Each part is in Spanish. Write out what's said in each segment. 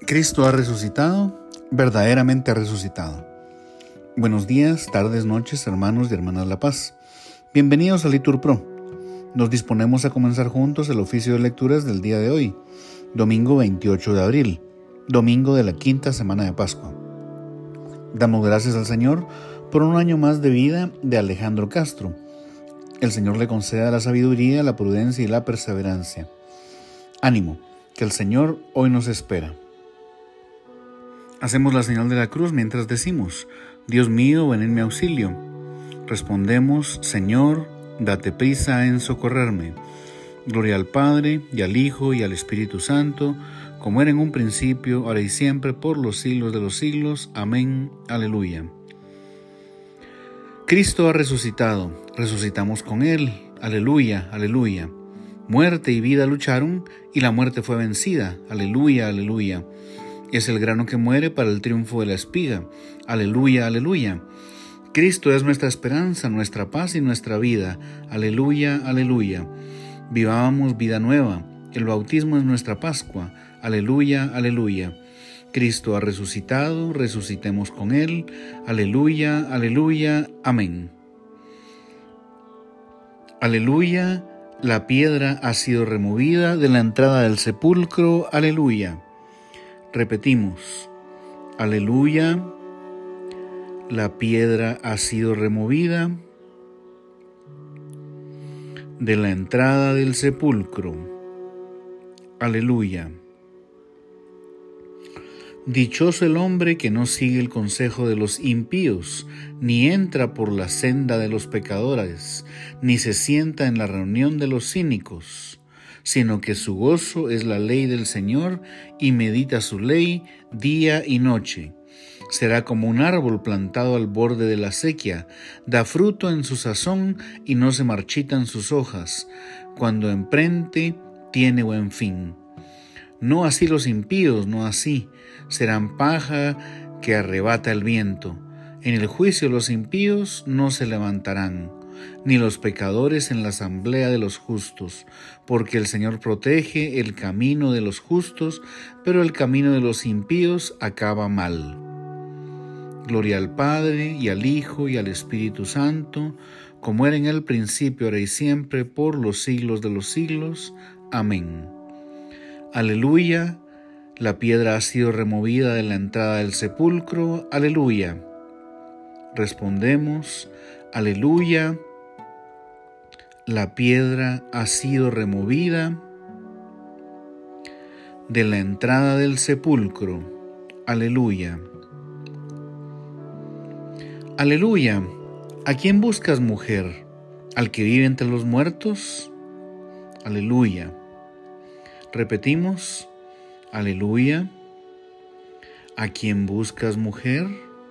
Cristo ha resucitado, verdaderamente ha resucitado. Buenos días, tardes, noches, hermanos y hermanas La Paz. Bienvenidos a Litur Pro. Nos disponemos a comenzar juntos el oficio de lecturas del día de hoy, domingo 28 de abril, domingo de la quinta semana de Pascua. Damos gracias al Señor por un año más de vida de Alejandro Castro. El Señor le conceda la sabiduría, la prudencia y la perseverancia. Ánimo, que el Señor hoy nos espera. Hacemos la señal de la cruz mientras decimos: Dios mío, ven en mi auxilio. Respondemos: Señor, date prisa en socorrerme. Gloria al Padre, y al Hijo, y al Espíritu Santo, como era en un principio, ahora y siempre, por los siglos de los siglos. Amén. Aleluya. Cristo ha resucitado, resucitamos con Él. Aleluya, aleluya. Muerte y vida lucharon, y la muerte fue vencida. Aleluya, aleluya. Es el grano que muere para el triunfo de la espiga. Aleluya, aleluya. Cristo es nuestra esperanza, nuestra paz y nuestra vida. Aleluya, aleluya. Vivamos vida nueva. El bautismo es nuestra Pascua. Aleluya, aleluya. Cristo ha resucitado, resucitemos con Él. Aleluya, aleluya. Amén. Aleluya, la piedra ha sido removida de la entrada del sepulcro. Aleluya. Repetimos: aleluya, la piedra ha sido removida de la entrada del sepulcro. Aleluya. Dichoso el hombre que no sigue el consejo de los impíos, ni entra por la senda de los pecadores, ni se sienta en la reunión de los cínicos, sino que su gozo es la ley del Señor, y medita su ley día y noche. Será como un árbol plantado al borde de la acequia, da fruto en su sazón y no se marchitan sus hojas. Cuando emprende, tiene buen fin. No así los impíos, no así. Serán paja que arrebata el viento. En el juicio los impíos no se levantarán, ni los pecadores en la asamblea de los justos, porque el Señor protege el camino de los justos, pero el camino de los impíos acaba mal. Gloria al Padre, y al Hijo, y al Espíritu Santo, como era en el principio, ahora y siempre, por los siglos de los siglos. Amén. Aleluya, la piedra ha sido removida de la entrada del sepulcro. Aleluya. Respondemos: aleluya, la piedra ha sido removida de la entrada del sepulcro. Aleluya. Aleluya. ¿A quién buscas, mujer? ¿Al que vive entre los muertos? Aleluya. Repetimos: aleluya. ¿A quién buscas, mujer?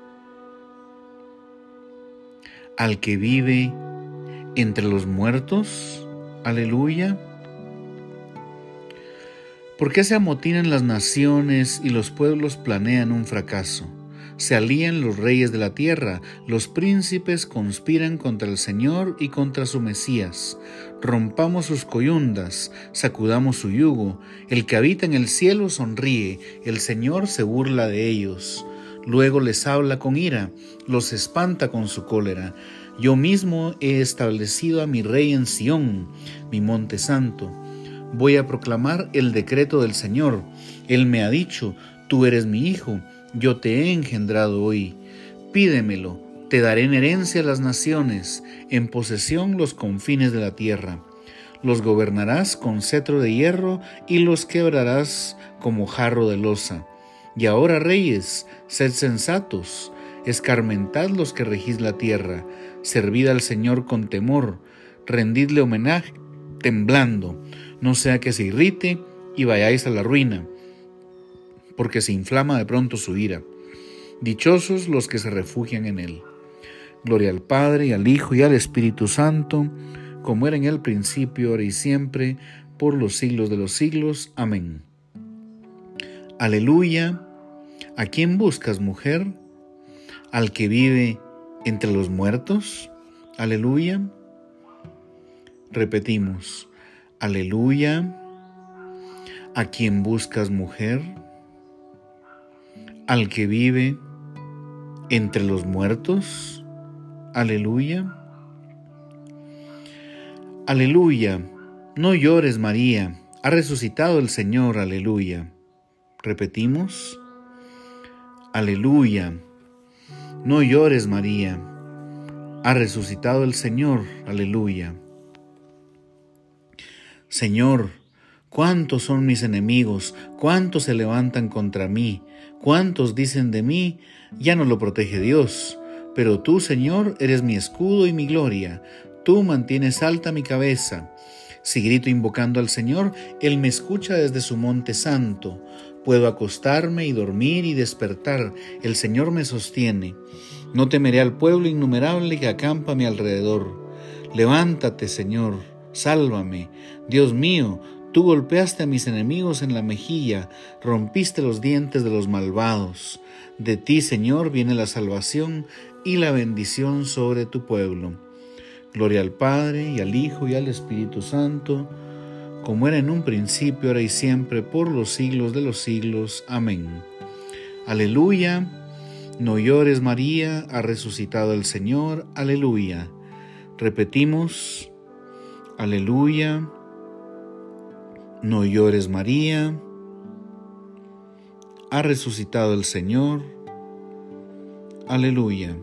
¿Al que vive entre los muertos? Aleluya. ¿Por qué se amotinan las naciones y los pueblos planean un fracaso? Se alían los reyes de la tierra, los príncipes conspiran contra el Señor y contra su Mesías. Rompamos sus coyundas, sacudamos su yugo. El que habita en el cielo sonríe, el Señor se burla de ellos. Luego les habla con ira, los espanta con su cólera. Yo mismo he establecido a mi rey en Sión, mi monte santo. Voy a proclamar el decreto del Señor. Él me ha dicho: tú eres mi hijo, yo te he engendrado hoy. Pídemelo, te daré en herencia a las naciones, en posesión los confines de la tierra. Los gobernarás con cetro de hierro y los quebrarás como jarro de loza. Y ahora, reyes, sed sensatos, escarmentad los que regís la tierra, servid al Señor con temor, rendidle homenaje temblando, no sea que se irrite y vayáis a la ruina, porque se inflama de pronto su ira. Dichosos los que se refugian en Él. Gloria al Padre, y al Hijo, y al Espíritu Santo, como era en el principio, ahora y siempre, por los siglos de los siglos. Amén. Aleluya. ¿A quién buscas, mujer? ¿Al que vive entre los muertos? Aleluya. Repetimos: aleluya. ¿A quién buscas, mujer? al que vive entre los muertos. Aleluya. Aleluya. No llores, María. Ha resucitado el Señor. Aleluya. Repetimos. Aleluya. No llores, María. Ha resucitado el Señor. Aleluya. Señor, ¿cuántos son mis enemigos? ¿Cuántos se levantan contra mí? ¿Cuántos dicen de mí? Ya no lo protege Dios. Pero tú, Señor, eres mi escudo y mi gloria. Tú mantienes alta mi cabeza. Si grito invocando al Señor, Él me escucha desde su monte santo. Puedo acostarme y dormir y despertar. El Señor me sostiene. No temeré al pueblo innumerable que acampa a mi alrededor. Levántate, Señor, sálvame. Dios mío, tú golpeaste a mis enemigos en la mejilla, rompiste los dientes de los malvados. De ti, Señor, viene la salvación y la bendición sobre tu pueblo. Gloria al Padre, y al Hijo, y al Espíritu Santo, como era en un principio, ahora y siempre, por los siglos de los siglos. Amén. Aleluya. No llores, María, ha resucitado el Señor. Aleluya. Repetimos. Aleluya. No llores, María, ha resucitado el Señor. Aleluya.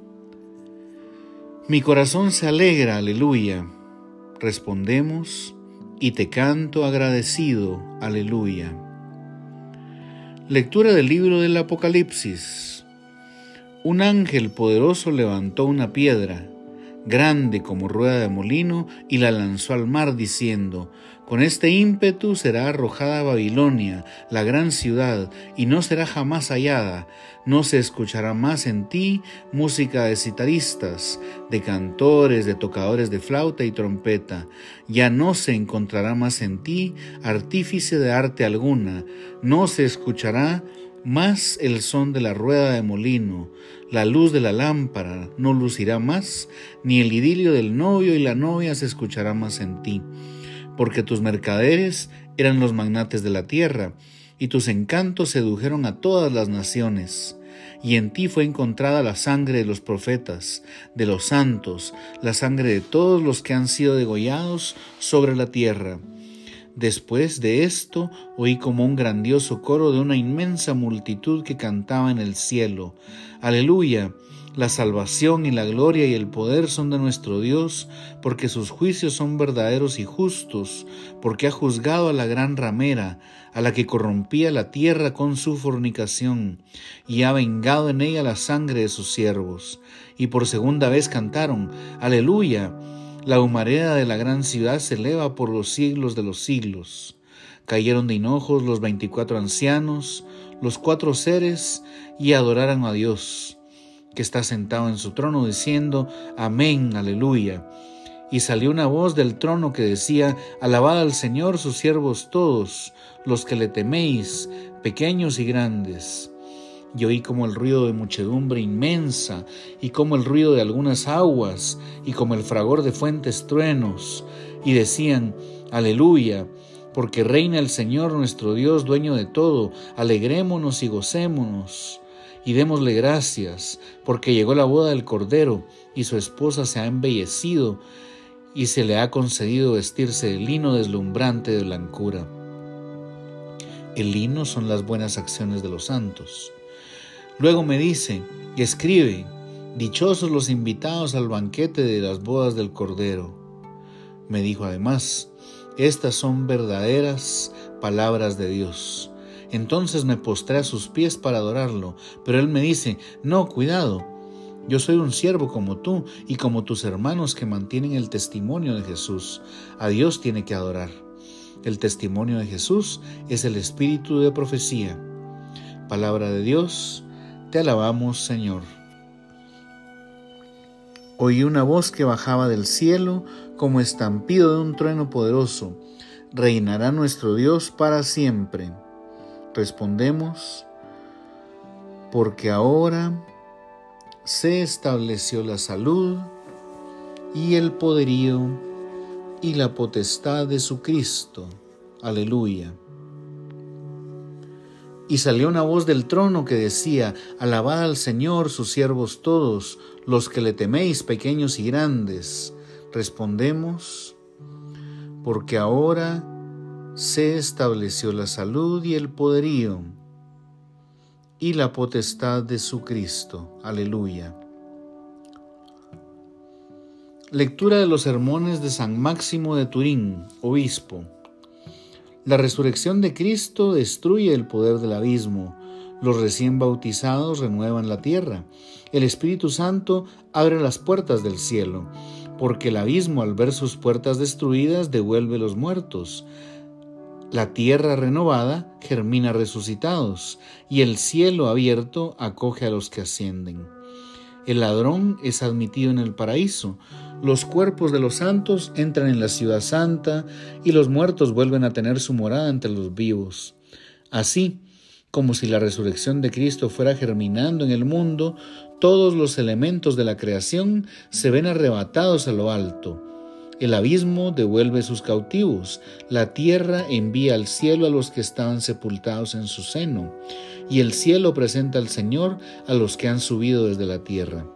Mi corazón se alegra, aleluya. Respondemos, y te canto agradecido, aleluya. Lectura del libro del Apocalipsis. Un ángel poderoso levantó una piedra, grande como rueda de molino, y la lanzó al mar, diciendo: con este ímpetu será arrojada Babilonia, la gran ciudad, y no será jamás hallada. No se escuchará más en ti música de citaristas, de cantores, de tocadores de flauta y trompeta. Ya no se encontrará más en ti artífice de arte alguna. No se escuchará más el son de la rueda de molino. La luz de la lámpara no lucirá más, ni el idilio del novio y la novia se escuchará más en ti. Porque tus mercaderes eran los magnates de la tierra, y tus encantos sedujeron a todas las naciones. Y en ti fue encontrada la sangre de los profetas, de los santos, la sangre de todos los que han sido degollados sobre la tierra. Después de esto, oí como un grandioso coro de una inmensa multitud que cantaba en el cielo: Aleluya. La salvación y la gloria y el poder son de nuestro Dios, porque sus juicios son verdaderos y justos, porque ha juzgado a la gran ramera, a la que corrompía la tierra con su fornicación, y ha vengado en ella la sangre de sus siervos. Y por segunda vez cantaron: Aleluya. La humareda de la gran ciudad se eleva por los siglos de los siglos. Cayeron de hinojos los 24 ancianos, los 4 seres, y adoraron a Dios, que está sentado en su trono, diciendo: Amén, aleluya. Y salió una voz del trono que decía: Alabad al Señor, sus siervos todos, los que le teméis, pequeños y grandes. Y oí como el ruido de muchedumbre inmensa, y como el ruido de algunas aguas, y como el fragor de fuentes truenos, y decían: Aleluya, porque reina el Señor nuestro Dios, dueño de todo. Alegrémonos y gocémonos, y démosle gracias, porque llegó la boda del Cordero, y su esposa se ha embellecido, y se le ha concedido vestirse de lino deslumbrante de blancura. El lino son las buenas acciones de los santos. Luego me dice, y escribe: dichosos los invitados al banquete de las bodas del Cordero. Me dijo además: estas son verdaderas palabras de Dios. Entonces me postré a sus pies para adorarlo, pero él me dice: no, cuidado, yo soy un siervo como tú y como tus hermanos que mantienen el testimonio de Jesús. A Dios tiene que adorar. El testimonio de Jesús es el espíritu de profecía. Palabra de Dios, te alabamos, Señor. Oí una voz que bajaba del cielo como estampido de un trueno poderoso: reinará nuestro Dios para siempre. Respondemos: porque ahora se estableció la salud y el poderío y la potestad de su Cristo. Aleluya. Y salió una voz del trono que decía: Alabad al Señor, sus siervos todos, los que le teméis, pequeños y grandes. Respondemos: porque ahora se estableció la salud y el poderío y la potestad de su Cristo. Aleluya. Lectura de los sermones de San Máximo de Turín, obispo. La resurrección de Cristo destruye el poder del abismo. Los recién bautizados renuevan la tierra. El Espíritu Santo abre las puertas del cielo, porque el abismo, al ver sus puertas destruidas, devuelve los muertos. La tierra renovada germina resucitados, y el cielo abierto acoge a los que ascienden. El ladrón es admitido en el paraíso, los cuerpos de los santos entran en la ciudad santa, y los muertos vuelven a tener su morada entre los vivos. Así, como si la resurrección de Cristo fuera germinando en el mundo, todos los elementos de la creación se ven arrebatados a lo alto. El abismo devuelve sus cautivos, la tierra envía al cielo a los que estaban sepultados en su seno, y el cielo presenta al Señor a los que han subido desde la tierra.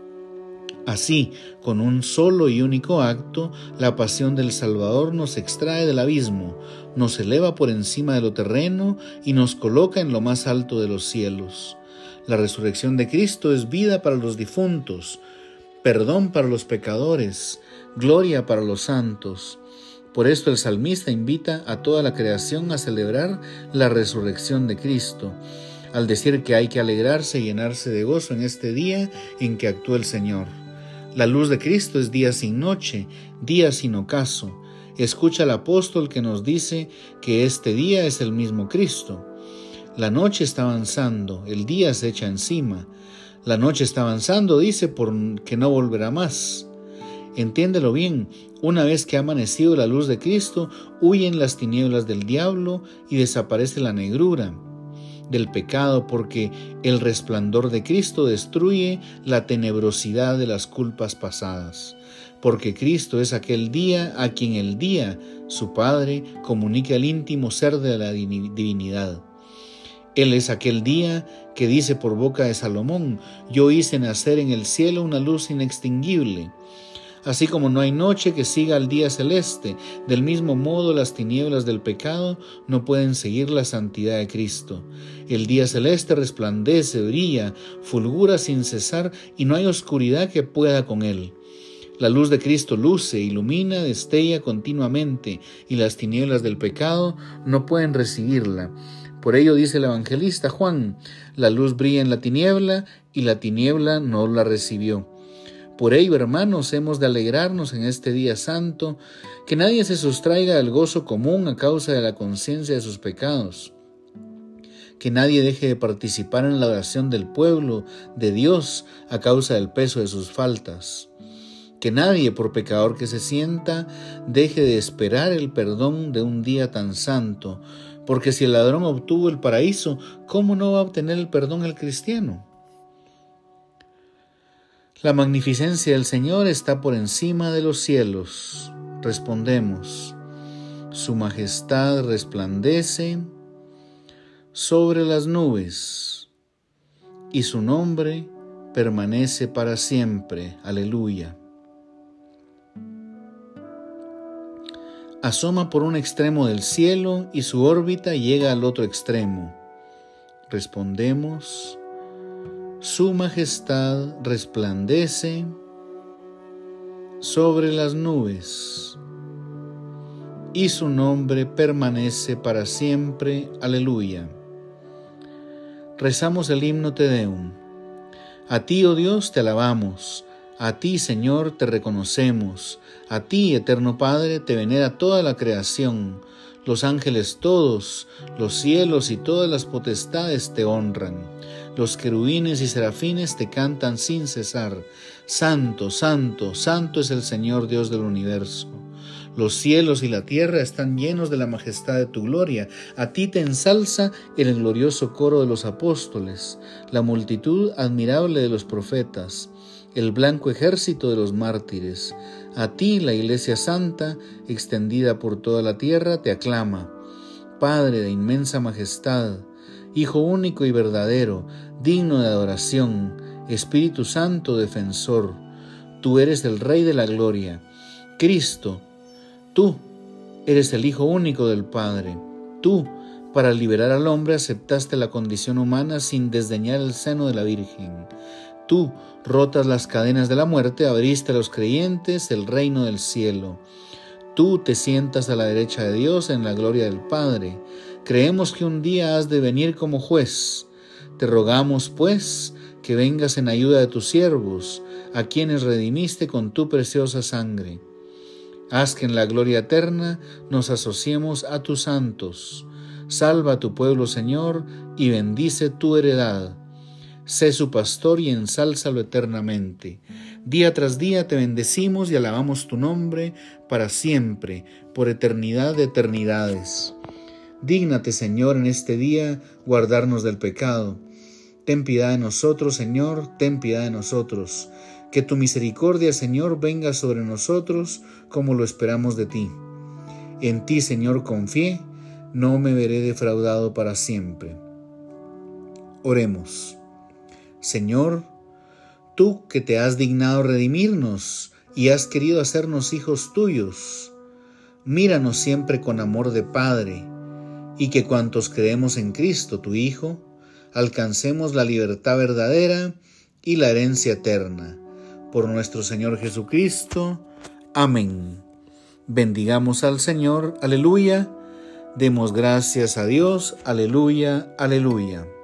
Así, con un solo y único acto, la pasión del Salvador nos extrae del abismo, nos eleva por encima de lo terreno y nos coloca en lo más alto de los cielos. La resurrección de Cristo es vida para los difuntos, perdón para los pecadores, gloria para los santos. Por esto el salmista invita a toda la creación a celebrar la resurrección de Cristo, al decir que hay que alegrarse y llenarse de gozo en este día en que actuó el Señor. La luz de Cristo es día sin noche, día sin ocaso. Escucha al apóstol que nos dice que este día es el mismo Cristo. La noche está avanzando, el día se echa encima. La noche está avanzando, dice, porque no volverá más. Entiéndelo bien, una vez que ha amanecido la luz de Cristo, huyen las tinieblas del diablo y desaparece la negrura del pecado, porque el resplandor de Cristo destruye la tenebrosidad de las culpas pasadas. Porque Cristo es aquel día a quien el día, su Padre, comunica el íntimo ser de la divinidad. Él es aquel día que dice por boca de Salomón: yo hice nacer en el cielo una luz inextinguible. Así como no hay noche que siga al día celeste, del mismo modo las tinieblas del pecado no pueden seguir la santidad de Cristo. El día celeste resplandece, brilla, fulgura sin cesar y no hay oscuridad que pueda con él. La luz de Cristo luce, ilumina, destella continuamente y las tinieblas del pecado no pueden recibirla. Por ello dice el evangelista Juan: la luz brilla en la tiniebla y la tiniebla no la recibió. Por ello, hermanos, hemos de alegrarnos en este día santo, que nadie se sustraiga del gozo común a causa de la conciencia de sus pecados, que nadie deje de participar en la oración del pueblo de Dios a causa del peso de sus faltas, que nadie, por pecador que se sienta, deje de esperar el perdón de un día tan santo, porque si el ladrón obtuvo el paraíso, ¿cómo no va a obtener el perdón el cristiano? La magnificencia del Señor está por encima de los cielos. Respondemos: su majestad resplandece sobre las nubes y su nombre permanece para siempre. Aleluya. Asoma por un extremo del cielo y su órbita llega al otro extremo. Respondemos: su majestad resplandece sobre las nubes y su nombre permanece para siempre. Aleluya. Rezamos el himno Te Deum. A ti, oh Dios, te alabamos. A ti, Señor, te reconocemos. A ti, eterno Padre, te venera toda la creación. Los ángeles todos, los cielos y todas las potestades te honran. Los querubines y serafines te cantan sin cesar. Santo, santo, santo es el Señor Dios del universo. Los cielos y la tierra están llenos de la majestad de tu gloria. A ti te ensalza el glorioso coro de los apóstoles, la multitud admirable de los profetas, el blanco ejército de los mártires. A ti la Iglesia Santa, extendida por toda la tierra, te aclama. Padre de inmensa majestad, Hijo único y verdadero, digno de adoración, Espíritu Santo defensor, tú eres el Rey de la gloria. Cristo, tú eres el Hijo único del Padre. Tú, para liberar al hombre, aceptaste la condición humana sin desdeñar el seno de la Virgen. Tú, rotas las cadenas de la muerte, abriste a los creyentes el reino del cielo. Tú te sientas a la derecha de Dios en la gloria del Padre. Creemos que un día has de venir como juez. Te rogamos, pues, que vengas en ayuda de tus siervos, a quienes redimiste con tu preciosa sangre. Haz que en la gloria eterna nos asociemos a tus santos. Salva a tu pueblo, Señor, y bendice tu heredad. Sé su pastor y ensálzalo eternamente. Día tras día te bendecimos y alabamos tu nombre para siempre, por eternidad de eternidades. Dígnate, Señor, en este día guardarnos del pecado. Ten piedad de nosotros, Señor, ten piedad de nosotros. Que tu misericordia, Señor, venga sobre nosotros como lo esperamos de ti. En ti, Señor, confié, no me veré defraudado para siempre. Oremos. Señor, tú que te has dignado redimirnos y has querido hacernos hijos tuyos, míranos siempre con amor de Padre, y que cuantos creemos en Cristo, tu Hijo, alcancemos la libertad verdadera y la herencia eterna. Por nuestro Señor Jesucristo. Amén. Bendigamos al Señor. Aleluya. Demos gracias a Dios. Aleluya. Aleluya.